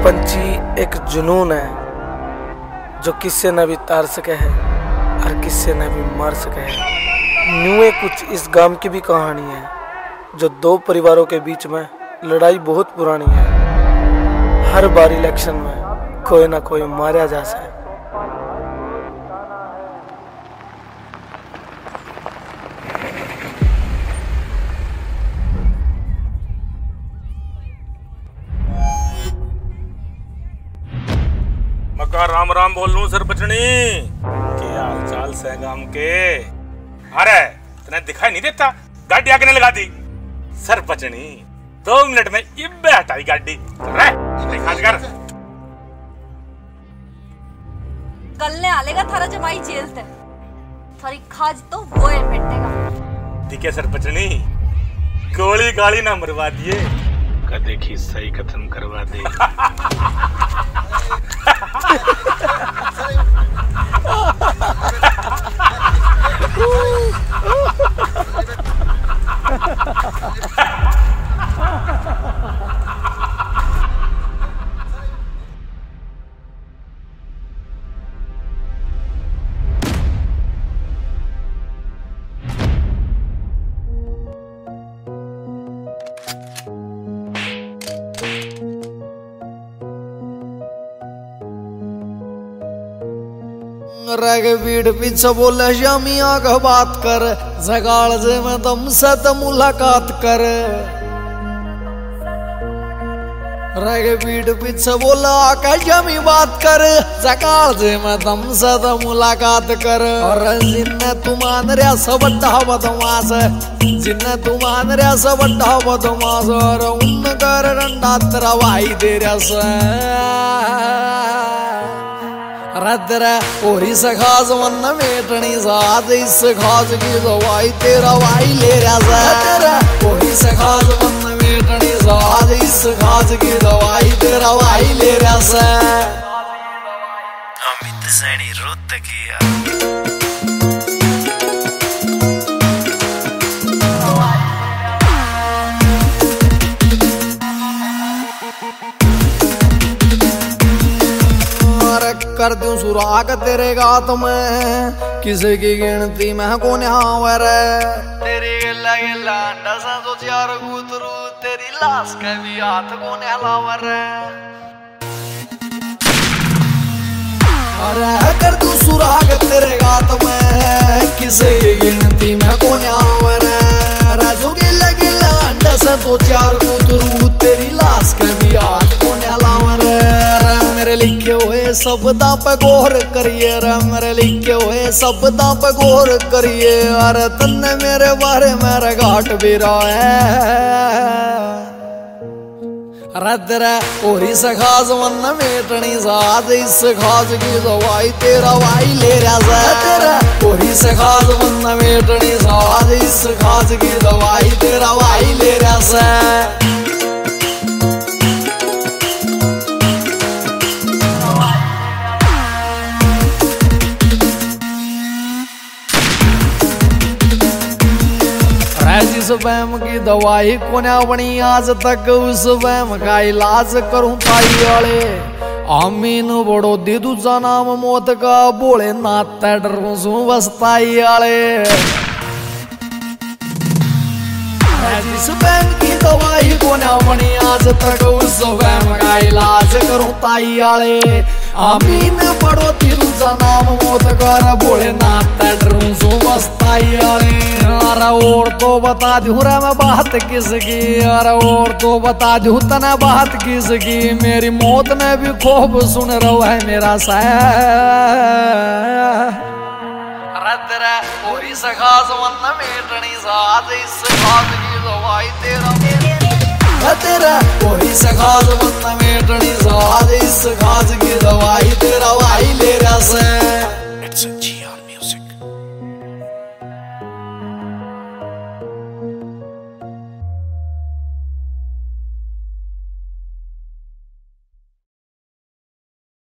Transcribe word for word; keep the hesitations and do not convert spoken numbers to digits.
पंछी एक जुनून है जो किससे न भी तार सके है और किससे न भी मार सके है। न्यूए कुछ इस गांव की भी कहानी है जो दो परिवारों के बीच में लड़ाई बहुत पुरानी है। हर बार इलेक्शन में कोई ना कोई मारा जा सके। मक्का राम राम बोल लूं सरपंचनी, क्या हाल चाल से गांव के? अरे तने दिखाई नहीं देता? गाड़ी आगे ने लगा दी सरपंचनी, दो मिनट में इब्बे हटाई गाड़ी। खाज कर कल ने आलेगा थारा जमाई जेल ते, थारी खाज तो वो है मिटेगा। ठीक है सरपंचनी, गोली गाली ना मरवा दिए, कदे खिस्सा ही खत्म करवा दे। रग भीड़ पीछे बोले शामी आग बात कर, जगाड़ जे में दम से तो मुलाकात कर। रग भीड़ पीछे बोला आका शामी बात कर, जगाड़ जे में दम से तो मुलाकात कर। और जिन्ने तू मान रहा सब बड़ा बदमाश, जिन्ने तू मान रहा सब बड़ा बदमाश, और उन कर डंडा तेरा भाई दे रहा से रद्र ओरी से खास मन मेटनी साथ इस खास की दवाई तेरा भाई ले रहा है। ओरी से खास मन मेटनी साथ इस खास की दवाई तेरा भाई ले रहा है। अमित सैनी रुत किया कर दूं सुराग तेरे गात में, किसी की गिनती में को न्यावर तेरी गिल्ला गिल्ला अंडा सा तो चार गुतरू, तेरी लाश के भी हाथ को न्यालावर। अरे कर दूं सुराग तेरे गात में, किसी की गिनती में को न्यावर राजू गिल्ला गिल्ला अंडा सा तो चार गुतरू, तेरी लाश के भी हाथ को न्यालावर। मेरे लिखे हुए शब्दां पे गौर करिए रे, मेरे लिखे हुए शब्दां पे गौर करिए। अरे तन्ने मेरे बारे में घाट भी रहा है रद्र ओरी से खास मन मेटनी साथ इस खास की दवाई तेरा भाई ले रहा है। ओरी से खास मन मेटनी साथ इस खास की दवाई तेरा भाई ले रहा है। जिस वहम की दवाई को ना बनी आज तक, उस वहम का इलाज करूं ताई वाले। आमीन बड़ो दे दूजा नाम मौत का, बोले नाते डरूं सू बसताई वाले। जिस वहम की दवाई को ना बनी आज तक, उस वहम का इलाज करूं ताई वाले। आमीन बड़ो दे दूजा नाम मौत कर, बोले नाते डरूं सू बसताई वाले। अरे और तो बता दूं रे मैं बात किसकी, अरे और तो बता दूं तना बात किसकी, मेरी मौत ने भी खूब सुन रहा है मेरा साया रद्र ओरी से खास मन मेटनी साथ इस खास की दवाई तेरा तेरा ओरी से खास मन मेटनी साथ इस खास की दवाई तेरा भाई ले रहा है।